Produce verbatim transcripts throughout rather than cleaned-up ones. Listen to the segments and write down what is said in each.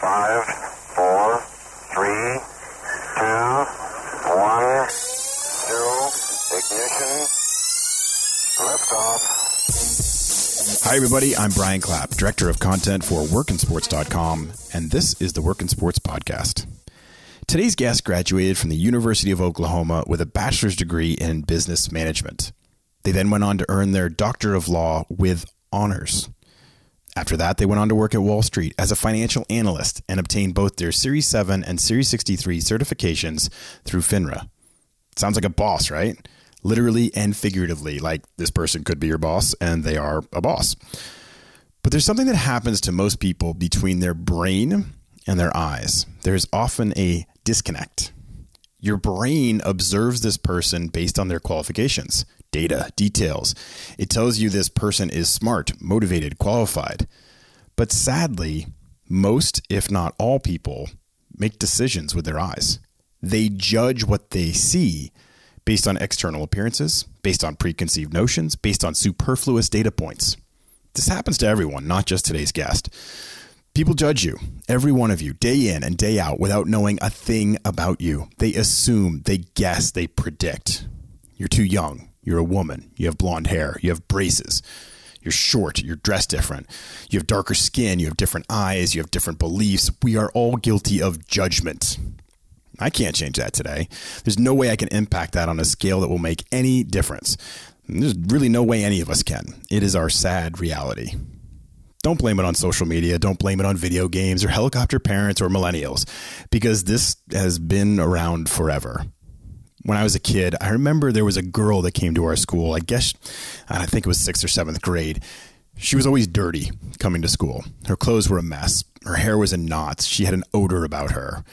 Five, four, three, two, one, zero, ignition, liftoff. Hi, everybody. I'm Brian Clapp, Director of Content for workin sports dot com, and this is the Workin Sports Podcast. Today's guest graduated from the University of Oklahoma with a bachelor's degree in business management. They then went on to earn their Doctor of Law with honors. After that, they went on to work at Wall Street as a financial analyst and obtained both their Series seven and Series sixty-three certifications through FINRA. Sounds like a boss, right? Literally and figuratively, like this person could be your boss and they are a boss. But there's something that happens to most people between their brain and their eyes. There's often a disconnect. Your brain observes this person based on their qualifications, data, details. It tells you this person is smart, motivated, qualified. But sadly, most, if not all people, make decisions with their eyes. They judge what they see based on external appearances, based on preconceived notions, based on superfluous data points. This happens to everyone, not just today's guest. People judge you, every one of you, day in and day out, without knowing a thing about you. They assume, they guess, they predict. You're too young. You're a woman. You have blonde hair. You have braces. You're short. You're dressed different. You have darker skin. You have different eyes. You have different beliefs. We are all guilty of judgment. I can't change that today. There's no way I can impact that on a scale that will make any difference. There's really no way any of us can. It is our sad reality. Don't blame it on social media. Don't blame it on video games or helicopter parents or millennials, because this has been around forever. When I was a kid, I remember there was a girl that came to our school. I guess, I think it was sixth or seventh grade. She was always dirty coming to school. Her clothes were a mess. Her hair was in knots. She had an odor about her.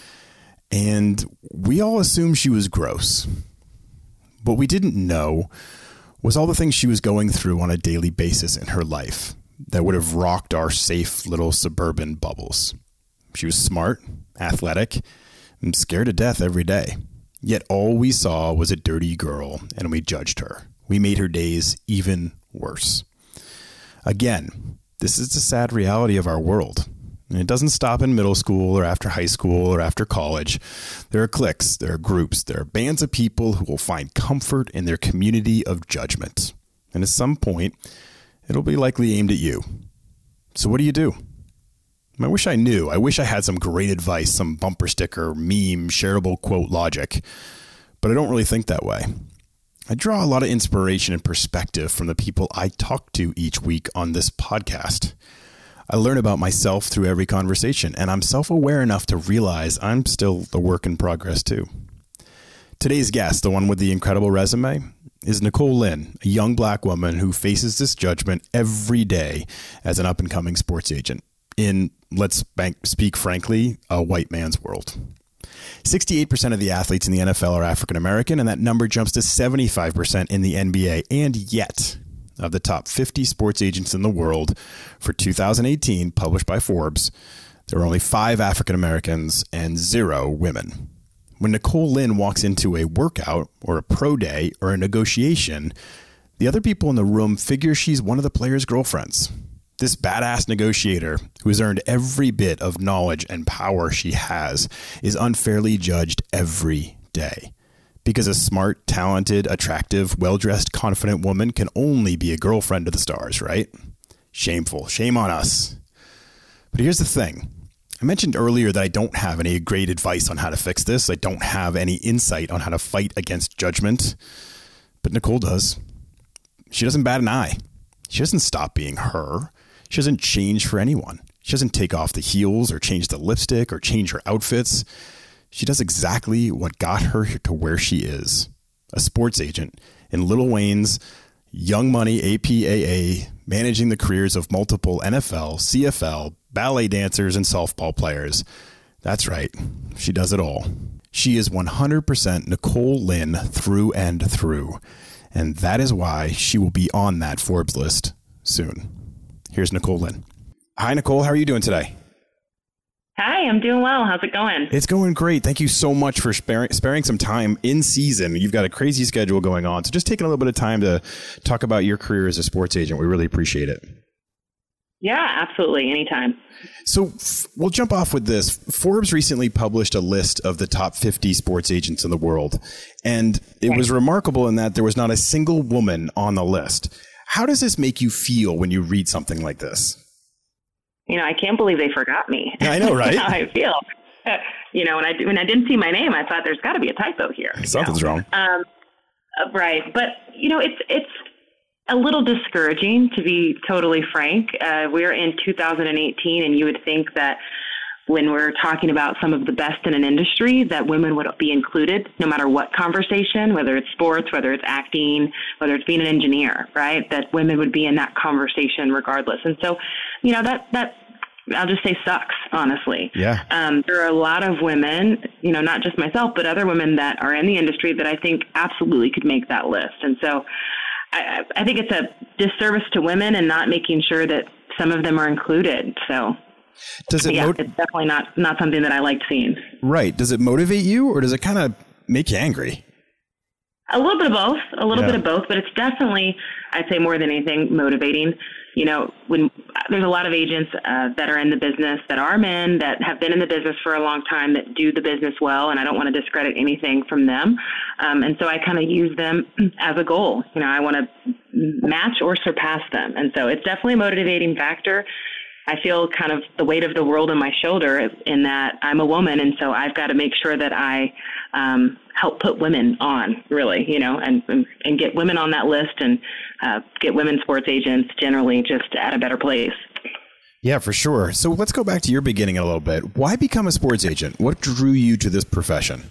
And we all assumed she was gross. What we didn't know was all the things she was going through on a daily basis in her life that would have rocked our safe little suburban bubbles. She was smart, athletic, and scared to death every day. Yet all we saw was a dirty girl, and we judged her. We made her days even worse. Again, this is the sad reality of our world. And it doesn't stop in middle school or after high school or after college. There are cliques, there are groups, there are bands of people who will find comfort in their community of judgment. And at some point, it'll be likely aimed at you. So what do you do? I wish I knew. I wish I had some great advice, some bumper sticker, meme, shareable quote logic. But I don't really think that way. I draw a lot of inspiration and perspective from the people I talk to each week on this podcast. I learn about myself through every conversation, and I'm self-aware enough to realize I'm still a work in progress too. Today's guest, the one with the incredible resume, is Nicole Lynn, a young black woman who faces this judgment every day as an up-and-coming sports agent in, let's bank, speak frankly, a white man's world. sixty-eight percent of the athletes in the N F L are African American, and that number jumps to seventy-five percent in the N B A. And yet, of the top fifty sports agents in the world for two thousand eighteen, published by Forbes, there are only five African Americans and zero women. When Nicole Lynn walks into a workout or a pro day or a negotiation, the other people in the room figure she's one of the players' girlfriends. This badass negotiator, who has earned every bit of knowledge and power she has, is unfairly judged every day. Because a smart, talented, attractive, well-dressed, confident woman can only be a girlfriend to the stars, right? Shameful. Shame on us. But here's the thing. I mentioned earlier that I don't have any great advice on how to fix this. I don't have any insight on how to fight against judgment. But Nicole does. She doesn't bat an eye. She doesn't stop being her. She doesn't change for anyone. She doesn't take off the heels or change the lipstick or change her outfits. She does exactly what got her to where she is, a sports agent in Lil Wayne's Young Money A P A A, managing the careers of multiple N F L, C F L, ballet dancers, and softball players. That's right. She does it all. She is one hundred percent Nicole Lynn through and through. And that is why she will be on that Forbes list soon. Here's Nicole Lynn. Hi, Nicole. How are you doing today? Hi, I'm doing well. How's it going? It's going great. Thank you so much for sparing, sparing some time in season. You've got a crazy schedule going on. So just taking a little bit of time to talk about your career as a sports agent. We really appreciate it. Yeah, absolutely. Anytime. So f- we'll jump off with this. Forbes recently published a list of the top fifty sports agents in the world. And it Right. was remarkable in that there was not a single woman on the list. How does this make you feel when you read something like this? You know, I can't believe they forgot me. Yeah, I know, right? That's how I feel. Uh, you know, when I, when I didn't see my name, I thought there's got to be a typo here. Something's you know? wrong. Um, uh, right. But, you know, it's, it's, a little discouraging, to be totally frank. Uh, we're in two thousand eighteen, and you would think that when we're talking about some of the best in an industry, that women would be included no matter what conversation, whether it's sports, whether it's acting, whether it's being an engineer, right? That women would be in that conversation regardless. And so, you know, that, that I'll just say sucks, honestly. Yeah. Um, there are a lot of women, you know, not just myself, but other women that are in the industry that I think absolutely could make that list. And so, I, I think it's a disservice to women and not making sure that some of them are included. So, does it yeah, mot- it's definitely not, not something that I liked seeing. Right. Does it motivate you, or does it kind of make you angry? A little bit of both, a little Yeah. bit of both, but it's definitely, I'd say more than anything, motivating. You know, when there's a lot of agents uh, that are in the business that are men that have been in the business for a long time that do the business well, and I don't want to discredit anything from them. Um, and so I kind of use them as a goal. You know, I want to match or surpass them. And so it's definitely a motivating factor. I feel kind of the weight of the world on my shoulder in that I'm a woman, and so I've got to make sure that I um, help put women on, really, you know, and and, and get women on that list and uh, get women sports agents generally just at a better place. Yeah, for sure. So let's go back to your beginning a little bit. Why become a sports agent? What drew you to this profession?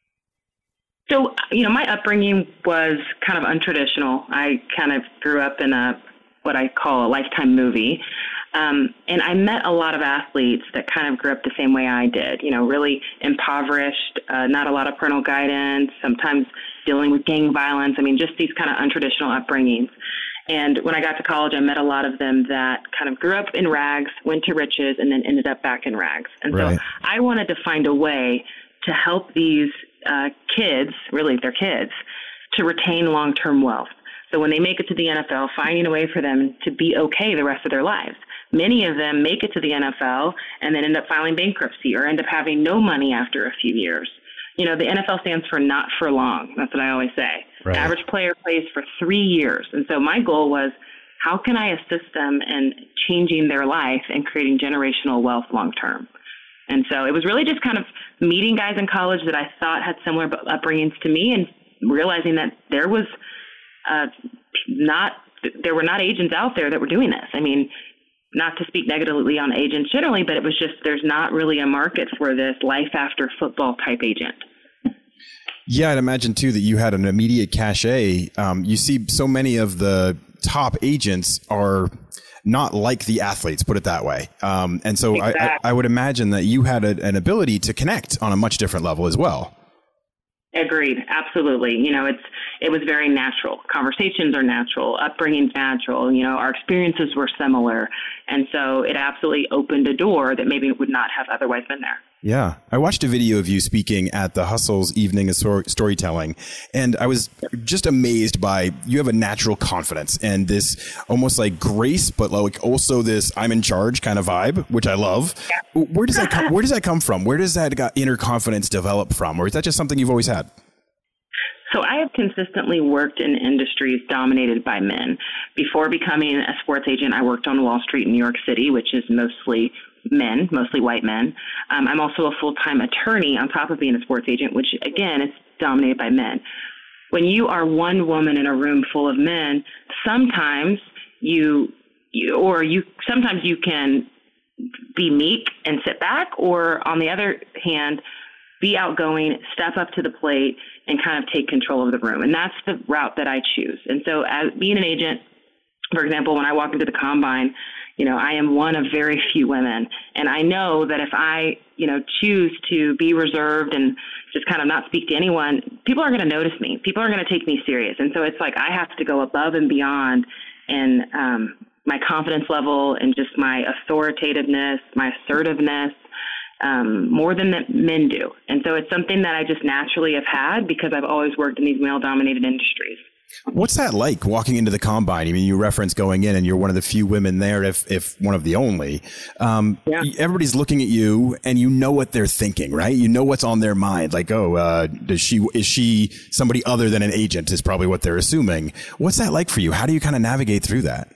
So, you know, my upbringing was kind of untraditional. I kind of grew up in a what I call a lifetime movie. Um, and I met a lot of athletes that kind of grew up the same way I did, you know, really impoverished, uh, not a lot of parental guidance, sometimes dealing with gang violence. I mean, just these kind of untraditional upbringings. And when I got to college, I met a lot of them that kind of grew up in rags, went to riches, and then ended up back in rags. And Right. so I wanted to find a way to help these uh, kids, really they're kids, to retain long-term wealth. So when they make it to the N F L, finding a way for them to be okay the rest of their lives. Many of them make it to the N F L and then end up filing bankruptcy or end up having no money after a few years. You know, the N F L stands for not for long. That's what I always say. Right. The average player plays for three years. And so my goal was, how can I assist them in changing their life and creating generational wealth long term? And so it was really just kind of meeting guys in college that I thought had similar upbringings to me and realizing that there was uh, not, there were not agents out there that were doing this. I mean, not to speak negatively on agents generally, but it was just, there's not really a market for this life after football type agent. Yeah, I'd imagine too that you had an immediate cachet. Um, you see so many of the top agents are not like the athletes, put it that way. Um, and so Exactly. I, I, I would imagine that you had a, an ability to connect on a much different level as well. Agreed. Absolutely. You know, it's, it was very natural. Conversations are natural. Upbringing's natural. You know, our experiences were similar. And so it absolutely opened a door that maybe would not have otherwise been there. Yeah. I watched a video of you speaking at the Hustle's Evening of Stor- Storytelling, and I was just amazed by, you have a natural confidence and this almost like grace, but like also this I'm in charge kind of vibe, which I love. Yeah. Where does that come, where does that come from? Where does that inner confidence develop from? Or is that just something you've always had? So I have consistently worked in industries dominated by men. Before becoming a sports agent, I worked on Wall Street in New York City, which is mostly men, mostly white men. Um, I'm also a full-time attorney on top of being a sports agent, which again is dominated by men. When you are one woman in a room full of men, sometimes you, you or you sometimes you can be meek and sit back, or on the other hand, be outgoing, step up to the plate, and kind of take control of the room. And that's the route that I choose. And so as being an agent, for example, when I walk into the combine, you know, I am one of very few women. And I know that if I, you know, choose to be reserved and just kind of not speak to anyone, people are going to notice me. People are going to take me serious. And so it's like I have to go above and beyond in um, my confidence level and just my authoritativeness, my assertiveness, um, more than that men do. And so it's something that I just naturally have had because I've always worked in these male-dominated industries. What's that like walking into the combine? I mean, you reference going in and you're one of the few women there, if if one of the only. Um, yeah. Everybody's looking at you and you know what they're thinking, right? You know what's on their mind. Like, oh, uh, does she, is she somebody other than an agent is probably what they're assuming. What's that like for you? How do you kind of navigate through that?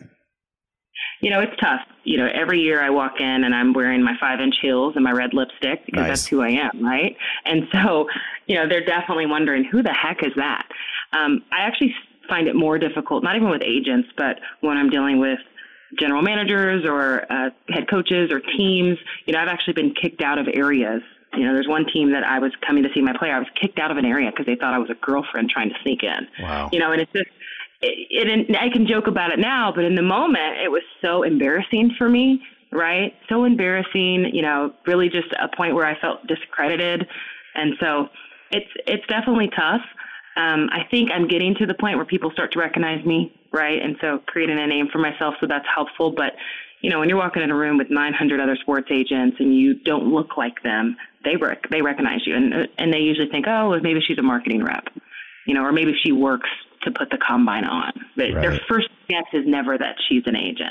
You know, it's tough. You know, every year I walk in and I'm wearing my five inch heels and my red lipstick because Nice. That's who I am, right? And so, you know, they're definitely wondering, who the heck is that? Um, I actually find it more difficult, not even with agents, but when I'm dealing with general managers or uh, head coaches or teams. You know, I've actually been kicked out of areas. You know, there's one team that I was coming to see my player. I was kicked out of an area because they thought I was a girlfriend trying to sneak in. Wow. You know, and it's just, it, it, I can joke about it now, but in the moment, it was so embarrassing for me, right? So embarrassing, you know, really just a point where I felt discredited. And so it's it's definitely tough. Um, I think I'm getting to the point where people start to recognize me, right? And so creating a name for myself, so that's helpful. But, you know, when you're walking in a room with nine hundred other sports agents and you don't look like them, they rec- they recognize you. And and they usually think, oh, well, maybe she's a marketing rep, you know, or maybe she works to put the combine on. But Right. Their first guess is never that she's an agent.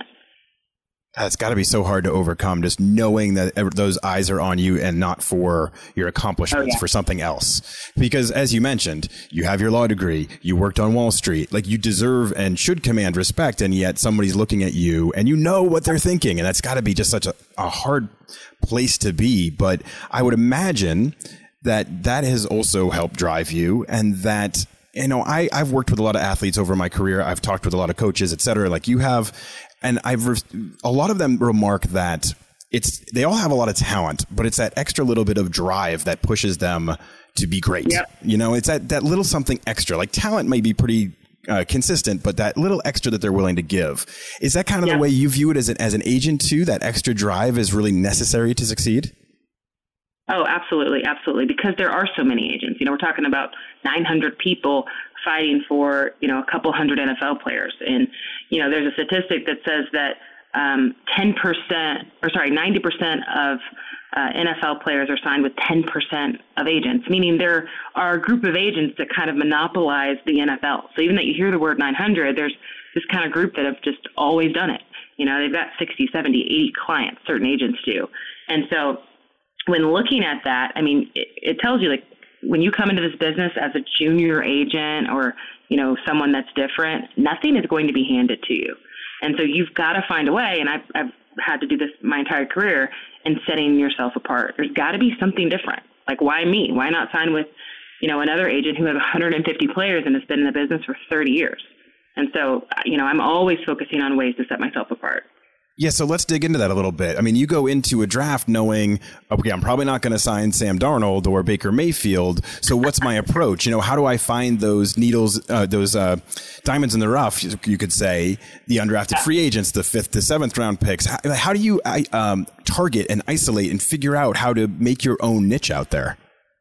It's got to be so hard to overcome, just knowing that ev- those eyes are on you and not for your accomplishments, Oh, yeah. for something else. Because as you mentioned, you have your law degree, you worked on Wall Street, like you deserve and should command respect. And yet somebody's looking at you and you know what they're thinking. And that's got to be just such a, a hard place to be. But I would imagine that that has also helped drive you, and that, you know, I, I've worked with a lot of athletes over my career. I've talked with a lot of coaches, et cetera, like you have. And I've, re- a lot of them remark that it's, they all have a lot of talent, but it's that extra little bit of drive that pushes them to be great. Yep. You know, it's that, that little something extra. Like talent may be pretty uh, consistent, but that little extra that they're willing to give. Is that kind of Yeah. the way you view it as an, as an agent too? That extra drive is really necessary to succeed? Oh, absolutely, absolutely. Because there are so many agents. You know, we're talking about nine hundred people fighting for, you know, a couple hundred N F L players. And, you know, there's a statistic that says that um, ten percent, or sorry, ninety percent of uh, N F L players are signed with ten percent of agents, meaning there are a group of agents that kind of monopolize the N F L. So even that you hear the word nine hundred, there's this kind of group that have just always done it. You know, they've got sixty, seventy, eighty clients, certain agents do. And so when looking at that, I mean, it, it tells you, like, when you come into this business as a junior agent or, you know, someone that's different, nothing is going to be handed to you. And so you've got to find a way, and I've, I've had to do this my entire career, in setting yourself apart. There's got to be something different. Like, why me? Why not sign with, you know, another agent who has one hundred fifty players and has been in the business for thirty years? And so, you know, I'm always focusing on ways to set myself apart. Yeah, so let's dig into that a little bit. I mean, you go into a draft knowing, okay, I'm probably not going to sign Sam Darnold or Baker Mayfield. So what's my approach? You know, how do I find those needles, uh, those uh, diamonds in the rough, you could say, the undrafted free agents, the fifth to seventh round picks? How, how do you um, target and isolate and figure out how to make your own niche out there?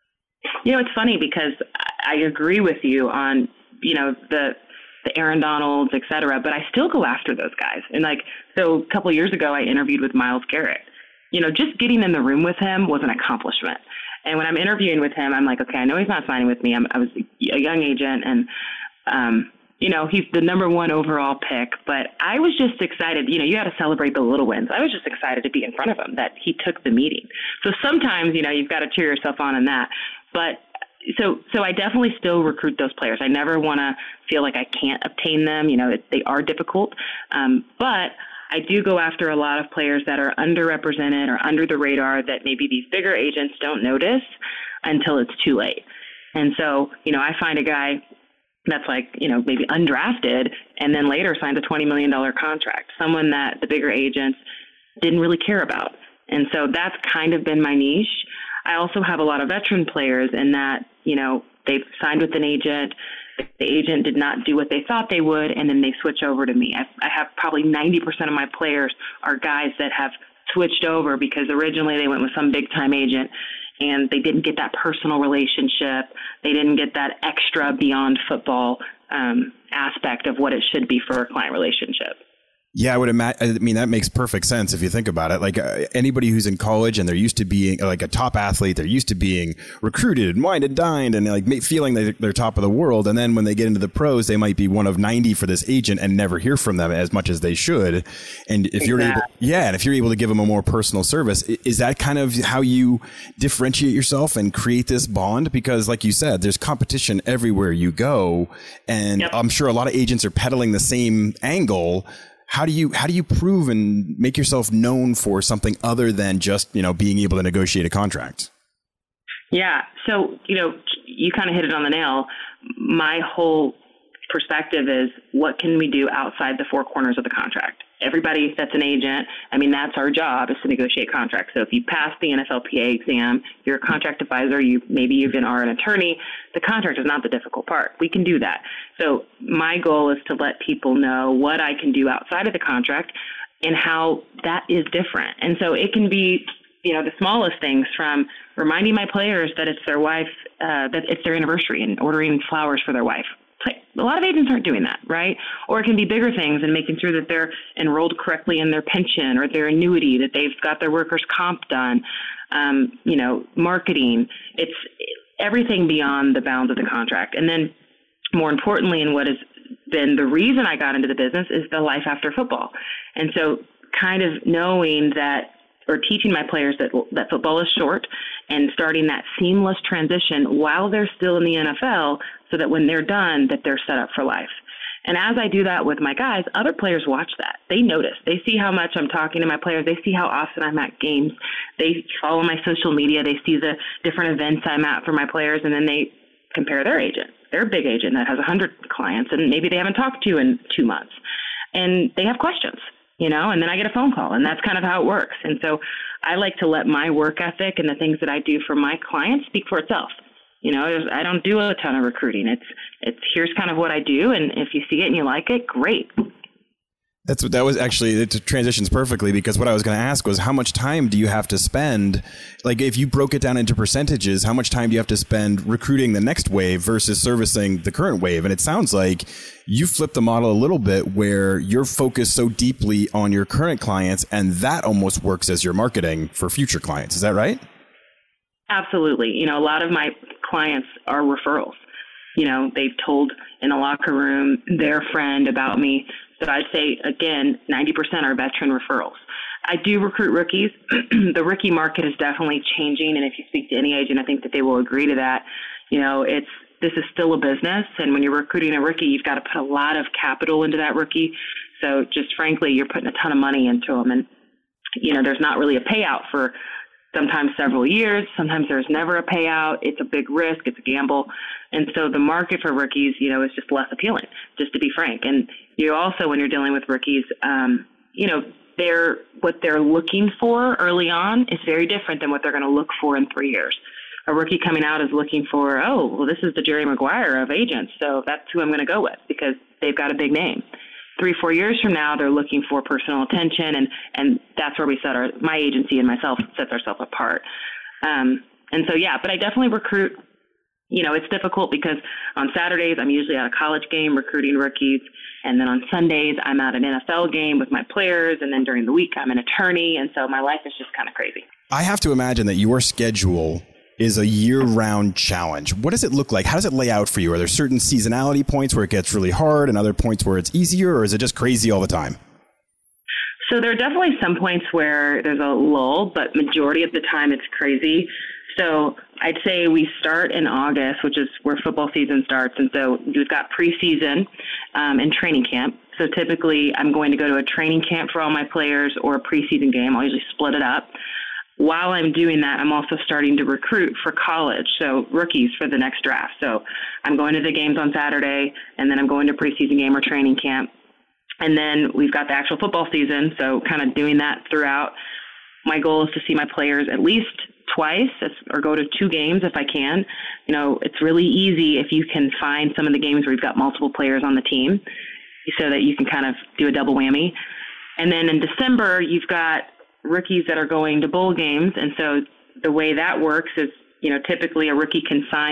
You know, it's funny because I agree with you on, you know, the the Aaron Donalds, et cetera, but I still go after those guys. And like, so a couple of years ago, I interviewed with Myles Garrett. You know, just getting in the room with him was an accomplishment. And when I'm interviewing with him, I'm like, okay, I know he's not signing with me. I'm, I was a young agent, and, um, you know, he's the number one overall pick, but I was just excited. You know, you got to celebrate the little wins. I was just excited to be in front of him, that he took the meeting. So sometimes, you know, you've got to cheer yourself on in that. But So so I definitely still recruit those players. I never want to feel like I can't obtain them. You know, it, they are difficult. Um, but I do go after a lot of players that are underrepresented or under the radar that maybe these bigger agents don't notice until it's too late. And so, you know, I find a guy that's like, you know, maybe undrafted and then later signs a twenty million dollars contract, someone that the bigger agents didn't really care about. And so that's kind of been my niche. I also have a lot of veteran players in that, you know, they've signed with an agent. The agent did not do what they thought they would, and then they switch over to me. I, I have probably ninety percent of my players are guys that have switched over because originally they went with some big-time agent, and they didn't get that personal relationship. They didn't get that extra beyond football um, aspect of what it should be for a client relationship. Yeah, I would imagine. I mean, that makes perfect sense if you think about it. Like uh, anybody who's in college and they're used to being like a top athlete, they're used to being recruited, wined and dined, and like feeling like they're top of the world. And then when they get into the pros, they might be one of ninety for this agent and never hear from them as much as they should. And if exactly. you're able, yeah, and if you're able to give them a more personal service, is that kind of how you differentiate yourself and create this bond? Because, like you said, there's competition everywhere you go, and yep. I'm sure a lot of agents are peddling the same angle. How do you how do you prove and make yourself known for something other than just, you know, being able to negotiate a contract? Yeah. So, you know, you kind of hit it on the nail. My whole perspective is, what can we do outside the four corners of the contract? Everybody that's an agent, I mean, that's our job, is to negotiate contracts. So if you pass the N F L P A exam, you're a contract advisor, you maybe you even are an attorney, the contract is not the difficult part. We can do that. So my goal is to let people know what I can do outside of the contract and how that is different. And so it can be, you know, the smallest things, from reminding my players that it's their wife, uh, that it's their anniversary, and ordering flowers for their wife. A lot of agents aren't doing that, right? Or it can be bigger things and making sure that they're enrolled correctly in their pension or their annuity, that they've got their workers' comp done, um, you know, marketing. It's everything beyond the bounds of the contract. And then more importantly, and what has been the reason I got into the business, is the life after football. And so kind of knowing that, or teaching my players that that football is short, and starting that seamless transition while they're still in the N F L, so that when they're done, that they're set up for life. And as I do that with my guys, other players watch that. They notice. They see how much I'm talking to my players. They see how often I'm at games. They follow my social media. They see the different events I'm at for my players, and then they compare their agent, their big agent that has one hundred clients, and maybe they haven't talked to in two months. And they have questions. You know, and then I get a phone call, and that's kind of how it works. And so I like to let my work ethic and the things that I do for my clients speak for itself. You know, I don't do a ton of recruiting. It's, it's here's kind of what I do. And if you see it and you like it, great. That's what that was actually, it transitions perfectly, because what I was going to ask was, how much time do you have to spend? Like, if you broke it down into percentages, how much time do you have to spend recruiting the next wave versus servicing the current wave? And it sounds like you flipped the model a little bit, where you're focused so deeply on your current clients, and that almost works as your marketing for future clients. Is that right? Absolutely. You know, a lot of my clients are referrals. You know, they've told in a locker room their friend about me. So I'd say, again, ninety percent are veteran referrals. I do recruit rookies. The rookie market is definitely changing, and if you speak to any agent, I think that they will agree to that. You know, it's this is still a business, and when you're recruiting a rookie, you've got to put a lot of capital into that rookie. So just frankly, you're putting a ton of money into them, and you know, there's not really a payout for sometimes several years. Sometimes there's never a payout. It's a big risk. It's a gamble. And so the market for rookies, you know, is just less appealing, just to be frank. And you also, when you're dealing with rookies, um, you know, they're what they're looking for early on is very different than what they're going to look for in three years. A rookie coming out is looking for, oh, well, this is the Jerry Maguire of agents, so that's who I'm going to go with because they've got a big name. Three, four years from now, they're looking for personal attention, and, and that's where we set our, my agency and myself sets ourselves apart. Um, and so, yeah, but I definitely recruit. You know, it's difficult because on Saturdays, I'm usually at a college game recruiting rookies. And then on Sundays, I'm at an N F L game with my players. And then during the week, I'm an attorney. And so my life is just kind of crazy. I have to imagine that your schedule is a year-round challenge. What does it look like? How does it lay out for you? Are there certain seasonality points where it gets really hard and other points where it's easier, or is it just crazy all the time? So there are definitely some points where there's a lull, but majority of the time it's crazy. So I'd say we start in August, which is where football season starts. And so we've got preseason um, and training camp. So typically I'm going to go to a training camp for all my players or a preseason game. I'll usually split it up. While I'm doing that, I'm also starting to recruit for college, so rookies for the next draft. So I'm going to the games on Saturday, and then I'm going to preseason game or training camp. And then we've got the actual football season, so kind of doing that throughout. My goal is to see my players at least twice or go to two games if I can. You know, it's really easy if you can find some of the games where you've got multiple players on the team so that you can kind of do a double whammy. And then in December, you've got rookies that are going to bowl games. And so the way that works is, you know, typically a rookie can sign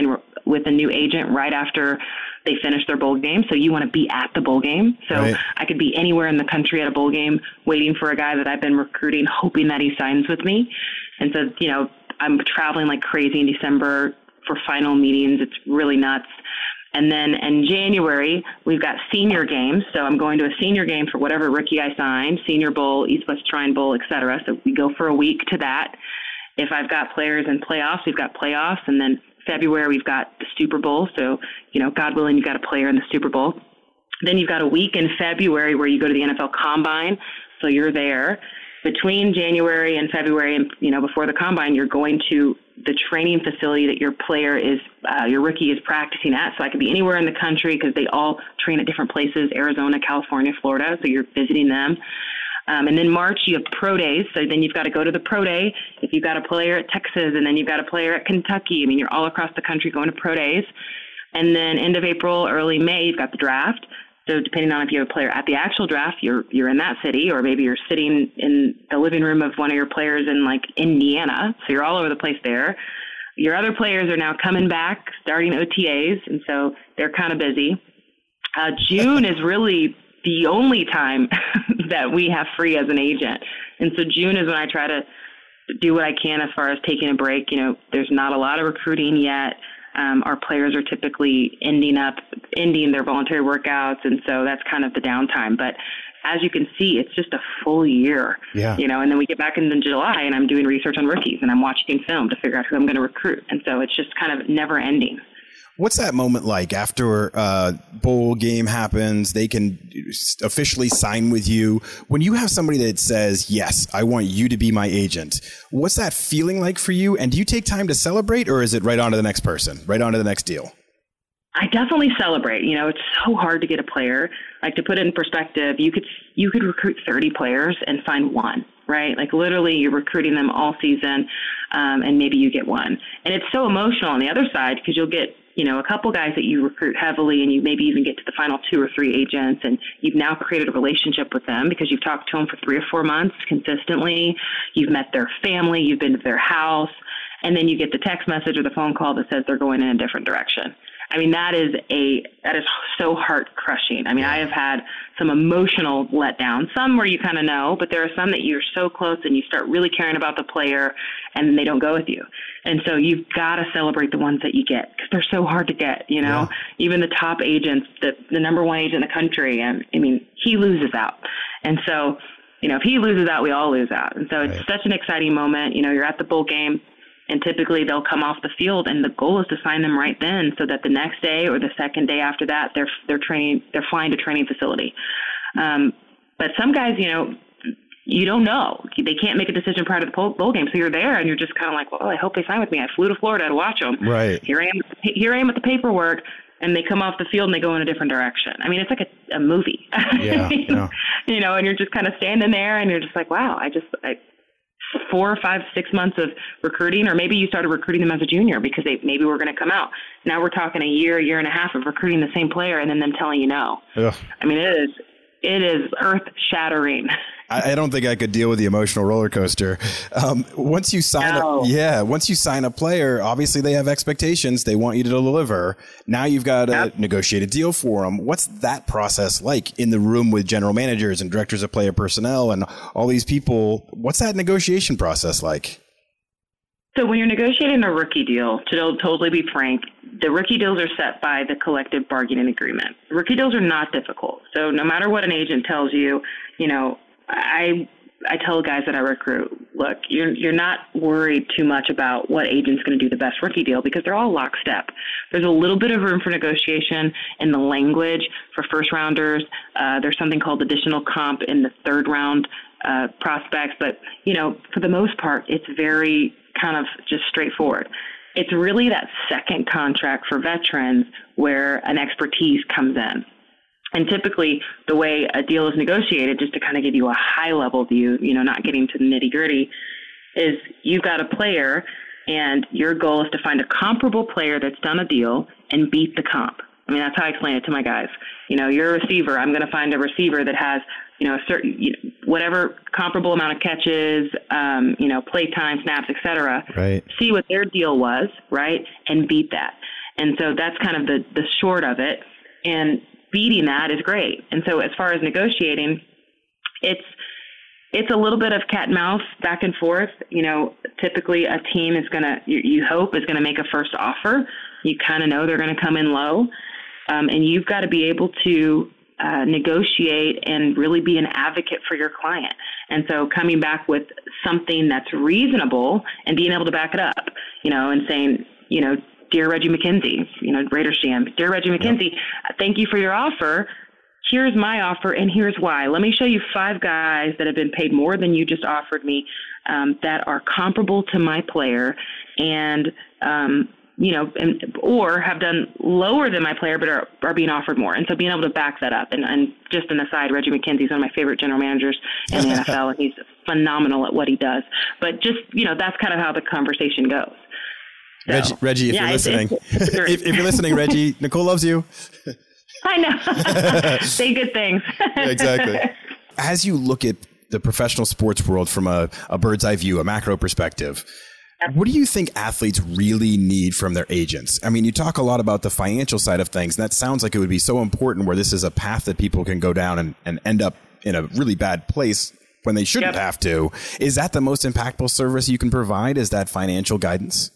with a new agent right after they finish their bowl game. So you want to be at the bowl game. So right. I could be anywhere in the country at a bowl game waiting for a guy that I've been recruiting, hoping that he signs with me. And so, you know, I'm traveling like crazy in December for final meetings. It's really nuts. And then in January, we've got senior games. So I'm going to a senior game for whatever rookie I signed, Senior Bowl, East West Shrine Bowl, et cetera. So we go for a week to that. If I've got players in playoffs, we've got playoffs. And then February, we've got the Super Bowl. So, you know, God willing, you've got a player in the Super Bowl. Then you've got a week in February where you go to the N F L Combine. So you're there. Between January and February, and, you know, before the Combine, you're going to the training facility that your player is, uh, your rookie is practicing at. So I could be anywhere in the country because they all train at different places, Arizona, California, Florida. So you're visiting them. Um, and then March, you have pro days. So then you've got to go to the pro day. If you've got a player at Texas, and then you've got a player at Kentucky. I mean, you're all across the country going to pro days. And then end of April, early May, you've got the draft. So depending on if you have a player at the actual draft, you're you're in that city, or maybe you're sitting in the living room of one of your players in like Indiana. So you're all over the place there. Your other players are now coming back, starting O T As, and so they're kind of busy. Uh, June is really the only time that we have free as an agent. And so June is when I try to do what I can as far as taking a break. You know, there's not a lot of recruiting yet. Um, our players are typically ending up, ending their voluntary workouts. And so that's kind of the downtime. But as you can see, it's just a full year, yeah. you know, and then we get back in July and I'm doing research on rookies and I'm watching film to figure out who I'm going to recruit. And so it's just kind of never ending. What's that moment like after a bowl game happens? They can officially sign with you. When you have somebody that says, yes, I want you to be my agent, what's that feeling like for you? And do you take time to celebrate, or is it right on to the next person, right on to the next deal? I definitely celebrate. You know, it's so hard to get a player. Like, to put it in perspective, you could you could recruit thirty players and find one, right? Like, literally, you're recruiting them all season, um, and maybe you get one. And it's so emotional on the other side because you'll get, you know, a couple guys that you recruit heavily, and you maybe even get to the final two or three agents, and you've now created a relationship with them because you've talked to them for three or four months consistently. You've met their family, you've been to their house, and then you get the text message or the phone call that says they're going in a different direction. I mean, that is a that is so heart crushing. I mean, I have had some emotional letdown, some where you kind of know, but there are some that you're so close and you start really caring about the player, and they don't go with you. And so you've got to celebrate the ones that you get because they're so hard to get. You know, yeah. Even the top agents, the the number one agent in the country, and I mean, he loses out. And so, you know, if he loses out, we all lose out. And so it's right. Such an exciting moment. You know, you're at the bowl game. And typically they'll come off the field, and the goal is to sign them right then, so that the next day or the second day after that, they're they're training, they're flying to training facility. Um, but some guys, you know, you don't know. They can't make a decision prior to the bowl game, so you're there, and you're just kind of like, well, I hope they sign with me. I flew to Florida to watch them. Right. Here I am. Here I am with the paperwork, and they come off the field and they go in a different direction. I mean, it's like a, a movie. Yeah, yeah. You know, and you're just kind of standing there, and you're just like, wow, I just. I, four or five, six months of recruiting, or maybe you started recruiting them as a junior because they maybe were going to come out. Now we're talking a year, year and a half of recruiting the same player and then them telling you no. Ugh. I mean, it is, it is earth shattering. I, I don't think I could deal with the emotional roller coaster. Um, once you sign no. up, yeah, once you sign a player, obviously they have expectations. They want you to deliver. Now you've got to yep. negotiate a deal for them. What's that process like in the room with general managers and directors of player personnel and all these people? What's that negotiation process like? So when you're negotiating a rookie deal, to totally be frank, the rookie deals are set by the collective bargaining agreement. Rookie deals are not difficult. So no matter what an agent tells you, you know, I I tell guys that I recruit, look, you're you're not worried too much about what agent's going to do the best rookie deal because they're all lockstep. There's a little bit of room for negotiation in the language for first rounders. Uh, there's something called additional comp in the third round uh, prospects, but you know, for the most part, it's very kind of just straightforward. It's really that second contract for veterans where an expertise comes in. And typically the way a deal is negotiated, just to kind of give you a high level view, you know, not getting to the nitty gritty, is you've got a player and your goal is to find a comparable player that's done a deal and beat the comp. I mean, that's how I explain it to my guys. You know, you're a receiver. I'm going to find a receiver that has, you know, a certain, you know, whatever comparable amount of catches, um, you know, play time, snaps, et cetera. Right. See what their deal was, right, and beat that. And so that's kind of the, the short of it. And beating that is great. And so as far as negotiating, it's it's a little bit of cat and mouse back and forth. You know, typically a team is going to, you, you hope, is going to make a first offer. You kind of know they're going to come in low. Um, and you've got to be able to uh, negotiate and really be an advocate for your client. And so coming back with something that's reasonable and being able to back it up, you know, and saying, you know, dear Reggie McKenzie, you know, Raiders G M, dear Reggie McKenzie, yep. Thank you for your offer. Here's my offer, and here's why. Let me show you five guys that have been paid more than you just offered me um, that are comparable to my player and, um, you know, and, or have done lower than my player but are, are being offered more. And so being able to back that up. And, and just an aside, Reggie McKenzie is one of my favorite general managers in the N F L, and he's phenomenal at what he does. But just, you know, that's kind of how the conversation goes. So, Reggie, Reggie, if yeah, you're it's, listening, it's, it's if, if you're listening, Reggie, Nicole loves you. I know. Say good things. Yeah, exactly. As you look at the professional sports world from a, a bird's eye view, a macro perspective, what do you think athletes really need from their agents? I mean, you talk a lot about the financial side of things, and that sounds like it would be so important where this is a path that people can go down and, and end up in a really bad place when they shouldn't yep. have to. Is that the most impactful service you can provide? Is that financial guidance?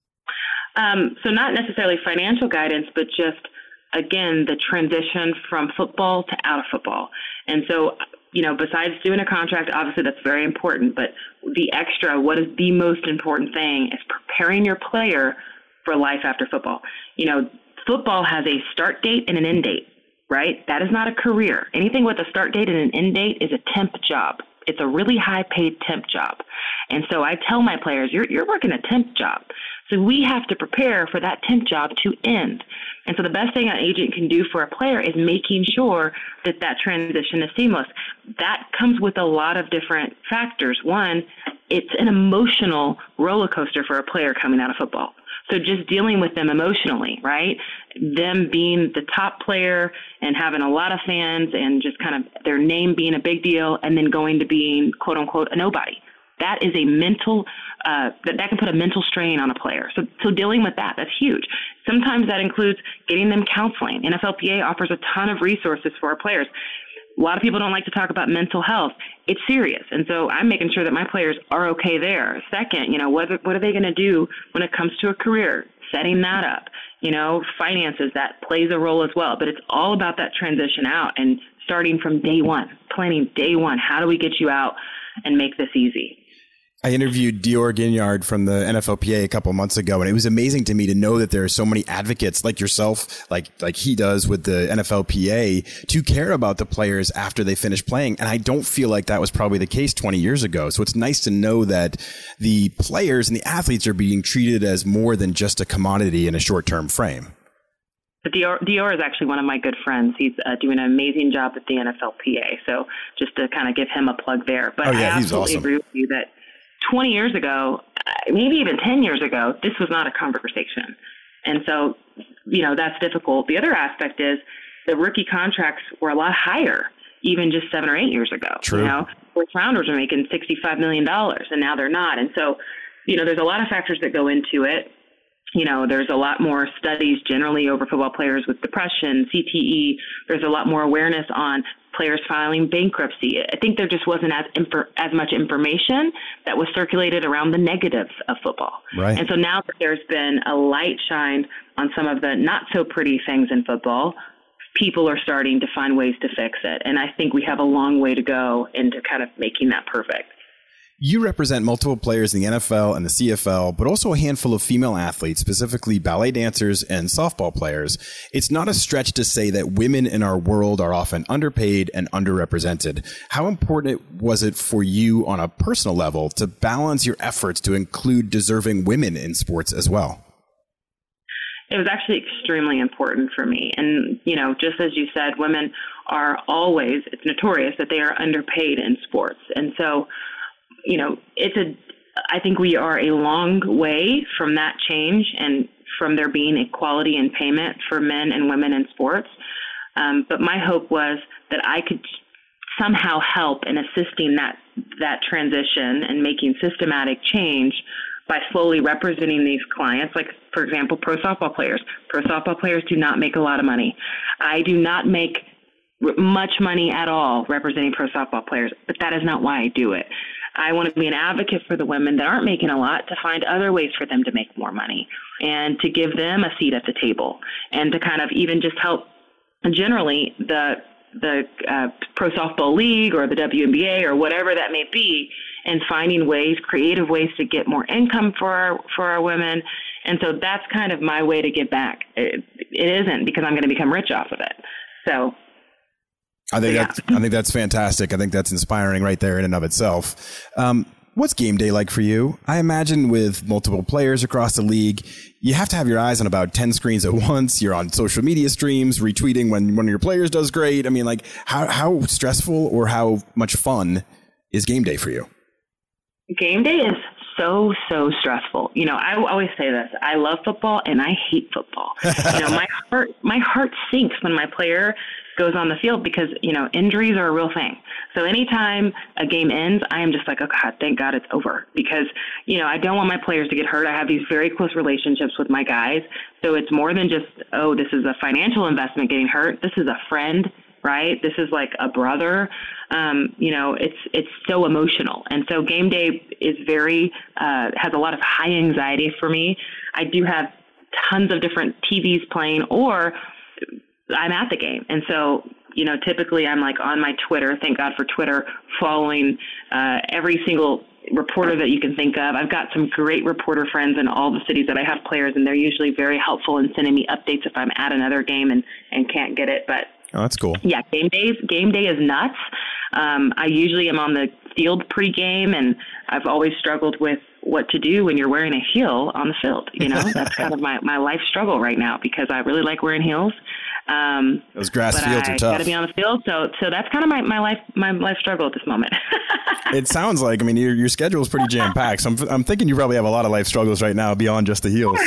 Um, so not necessarily financial guidance, but just, again, the transition from football to out of football. And so, you know, besides doing a contract, obviously that's very important, but the extra, what is the most important thing is preparing your player for life after football. You know, football has a start date and an end date, right? That is not a career. Anything with a start date and an end date is a temp job. It's a really high paid temp job. And so I tell my players, you're, you're working a temp job. So we have to prepare for that temp job to end. And so the best thing an agent can do for a player is making sure that that transition is seamless. That comes with a lot of different factors. One, it's an emotional roller coaster for a player coming out of football. So just dealing with them emotionally, right? Them being the top player and having a lot of fans and just kind of their name being a big deal and then going to being, quote unquote, a nobody. That is a mental, uh, that, that can put a mental strain on a player. So, so dealing with that, that's huge. Sometimes that includes getting them counseling. N F L P A offers a ton of resources for our players. A lot of people don't like to talk about mental health. It's serious. And so I'm making sure that my players are okay there. Second, you know, what, what are they going to do when it comes to a career? Setting that up, you know, finances, that plays a role as well. But it's all about that transition out and starting from day one, planning day one. How do we get you out and make this easy? I interviewed Dior Gignard from the N F L P A a couple of months ago, and it was amazing to me to know that there are so many advocates like yourself, like like he does with the N F L P A, to care about the players after they finish playing. And I don't feel like that was probably the case twenty years ago. So it's nice to know that the players and the athletes are being treated as more than just a commodity in a short-term frame. Dior, Dior is actually one of my good friends. He's uh, doing an amazing job at the N F L P A. So just to kind of give him a plug there. But oh, yeah, I absolutely awesome. agree with you that twenty years ago, maybe even ten years ago, this was not a conversation. And so, you know, that's difficult. The other aspect is the rookie contracts were a lot higher, even just seven or eight years ago. True. You know, first rounders are making sixty-five million dollars, and now they're not. And so, you know, there's a lot of factors that go into it. You know, there's a lot more studies generally over football players with depression, C T E. There's a lot more awareness on players filing bankruptcy. I think there just wasn't as infor- as much information that was circulated around the negatives of football. Right. And so now that there's been a light shined on some of the not so pretty things in football, people are starting to find ways to fix it. And I think we have a long way to go into kind of making that perfect. You represent multiple players in the N F L and the C F L, but also a handful of female athletes, specifically ballet dancers and softball players. It's not a stretch to say that women in our world are often underpaid and underrepresented. How important was it for you on a personal level to balance your efforts to include deserving women in sports as well? It was actually extremely important for me. And, you know, just as you said, women are always, it's notorious that they are underpaid in sports. And so, you know, it's a, I think we are a long way from that change and from there being equality in payment for men and women in sports. Um, but my hope was that I could somehow help in assisting that, that transition and making systematic change by slowly representing these clients. Like, for example, pro softball players. Pro softball players do not make a lot of money. I do not make much money at all representing pro softball players, but that is not why I do it. I want to be an advocate for the women that aren't making a lot to find other ways for them to make more money and to give them a seat at the table and to kind of even just help generally the the uh, Pro Softball League or the W N B A or whatever that may be, and finding ways, creative ways to get more income for our, for our women. And so that's kind of my way to give back. It, it isn't because I'm going to become rich off of it. So I think so, yeah. that's, I think that's fantastic. I think that's inspiring right there in and of itself. Um, what's game day like for you? I imagine with multiple players across the league, you have to have your eyes on about ten screens at once. You're on social media streams, retweeting when one of your players does great. I mean, like how, how stressful or how much fun is game day for you? Game day is so, so stressful. You know, I always say this, I love football and I hate football. You know, my heart, my heart sinks when my player goes on the field because, you know, injuries are a real thing. So anytime a game ends, I am just like, oh God, thank God it's over, because, you know, I don't want my players to get hurt. I have these very close relationships with my guys. So it's more than just, oh, this is a financial investment getting hurt. This is a friend, right? This is like a brother. Um, you know, it's, it's so emotional. And so game day is very, uh, has a lot of high anxiety for me. I do have tons of different T Vs playing, or I'm at the game. And so, you know, typically I'm like on my Twitter, thank God for Twitter, following uh, every single reporter that you can think of. I've got some great reporter friends in all the cities that I have players, and they're usually very helpful in sending me updates if I'm at another game and, and can't get it. But oh, that's cool. Yeah, game days, game day is nuts. Um, I usually am on the field pregame, and I've always struggled with what to do when you're wearing a heel on the field. You know, that's kind of my, my life struggle right now because I really like wearing heels. Um, Those grass but fields I are tough. got to be on the field, so so that's kind of my, my life my life struggle at this moment. It sounds like, I mean, your your schedule is pretty jam packed. So I'm I'm thinking you probably have a lot of life struggles right now beyond just the heels.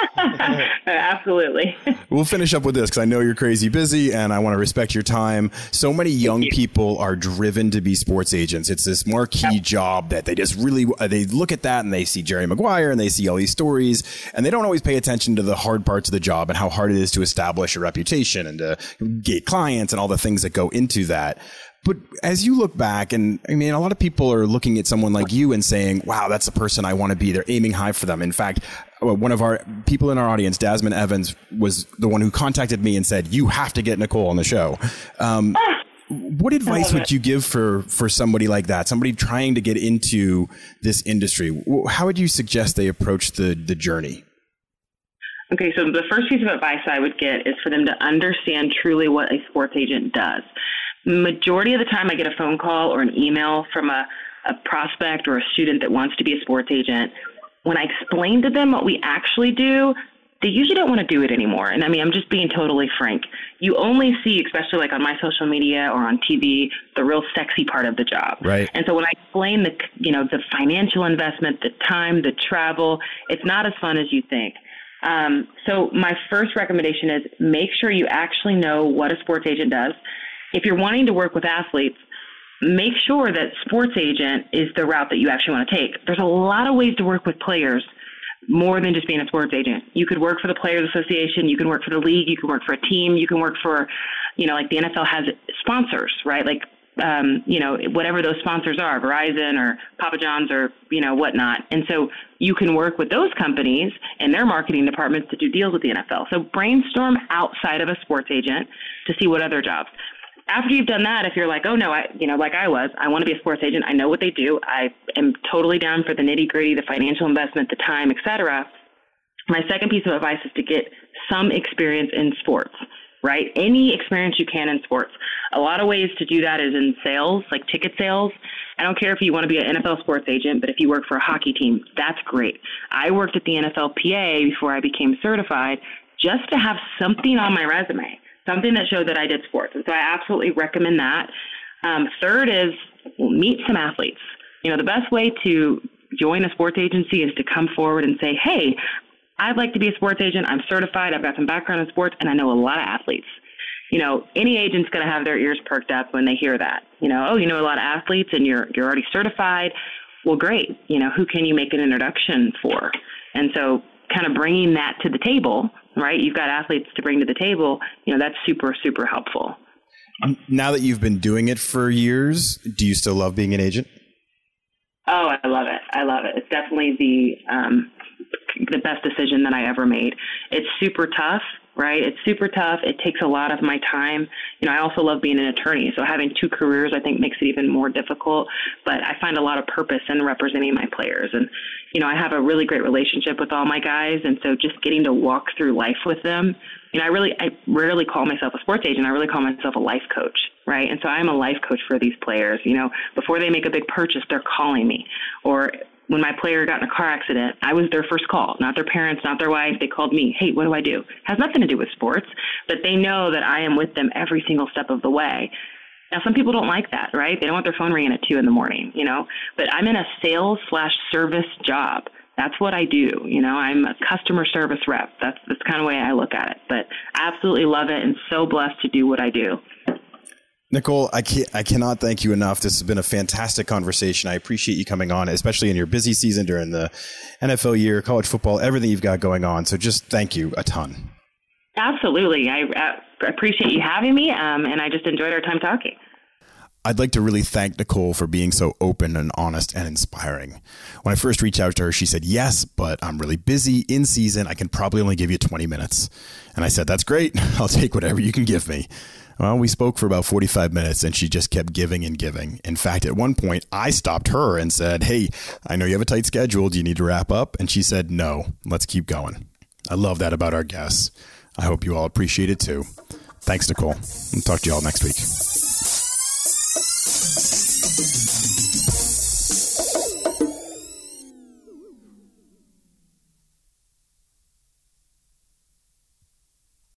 Absolutely. We'll finish up with this because I know you're crazy busy and I want to respect your time. So many young people are driven to be sports agents. It's this marquee yep. job that they just really, they look at that and they see Jerry Maguire and they see all these stories, and they don't always pay attention to the hard parts of the job and how hard it is to establish a reputation and to get clients and all the things that go into that. But as you look back, and I mean, a lot of people are looking at someone like you and saying, wow, that's the person I want to be. They're aiming high for them. In fact, one of our people in our audience, Dasmond Evans, was the one who contacted me and said, you have to get Nicole on the show. Um, what advice would you give for, for somebody like that, somebody trying to get into this industry? How would you suggest they approach the, the journey? Okay, so the first piece of advice I would get is for them to understand truly what a sports agent does. Majority of the time I get a phone call or an email from a, a prospect or a student that wants to be a sports agent. When I explain to them what we actually do, they usually don't want to do it anymore. And I mean, I'm just being totally frank. You only see, especially like on my social media or on T V, the real sexy part of the job. Right. And so when I explain the, you know, the financial investment, the time, the travel, it's not as fun as you think. Um, so my first recommendation is make sure you actually know what a sports agent does. If you're wanting to work with athletes, make sure that sports agent is the route that you actually want to take. There's a lot of ways to work with players more than just being a sports agent. You could work for the Players Association, you can work for the league, you can work for a team, you can work for, you know, like the N F L has sponsors, right? Like, um, you know, whatever those sponsors are, Verizon or Papa John's or, you know, whatnot. And so you can work with those companies and their marketing departments to do deals with the N F L. So brainstorm outside of a sports agent to see what other jobs. After you've done that, if you're like, oh, no, I, you know, like I was, I want to be a sports agent. I know what they do. I am totally down for the nitty gritty, the financial investment, the time, et cetera. My second piece of advice is to get some experience in sports, right? Any experience you can in sports. A lot of ways to do that is in sales, like ticket sales. I don't care if you want to be an N F L sports agent, but if you work for a hockey team, that's great. I worked at the N F L P A before I became certified just to have something on my resume, something that showed that I did sports. And so I absolutely recommend that. Um, third is meet some athletes. You know, the best way to join a sports agency is to come forward and say, hey, I'd like to be a sports agent. I'm certified. I've got some background in sports, and I know a lot of athletes. You know, any agent's going to have their ears perked up when they hear that. You know, oh, you know a lot of athletes, and you're you're already certified. well, great. You know, who can you make an introduction for? And so kind of bringing that to the table, right? You've got athletes to bring to the table, you know, that's super, super helpful. Now that you've been doing it for years, do you still love being an agent? Oh, I love it. I love it. It's definitely the um, the best decision that I ever made. It's super tough, right? It's super tough. It takes a lot of my time. You know, I also love being an attorney. So having two careers, I think, makes it even more difficult. But I find a lot of purpose in representing my players. And, you know, I have a really great relationship with all my guys. And so just getting to walk through life with them, you know, I really, I rarely call myself a sports agent. I really call myself a life coach, right? And so I'm a life coach for these players. You know, before they make a big purchase, they're calling me. Or when my player got in a car accident, I was their first call, not their parents, not their wife. They called me. Hey, what do I do? Has nothing to do with sports, but they know that I am with them every single step of the way. Now, some people don't like that, right? They don't want their phone ringing at two in the morning, you know, but I'm in a sales slash service job. That's what I do. You know, I'm a customer service rep. That's, that's the kind of way I look at it, but I absolutely love it and so blessed to do what I do. Nicole, I can't, I cannot thank you enough. This has been a fantastic conversation. I appreciate you coming on, especially in your busy season during the N F L year, college football, everything you've got going on. So just thank you a ton. Absolutely. I uh, appreciate you having me, um, and I just enjoyed our time talking. I'd like to really thank Nicole for being so open and honest and inspiring. When I first reached out to her, she said, yes, but I'm really busy in season. I can probably only give you twenty minutes. And I said, that's great. I'll take whatever you can give me. Well, we spoke for about forty-five minutes and she just kept giving and giving. In fact, at one point, I stopped her and said, hey, I know you have a tight schedule. Do you need to wrap up? And she said, no, let's keep going. I love that about our guests. I hope you all appreciate it too. Thanks, Nicole. I'll talk to you all next week.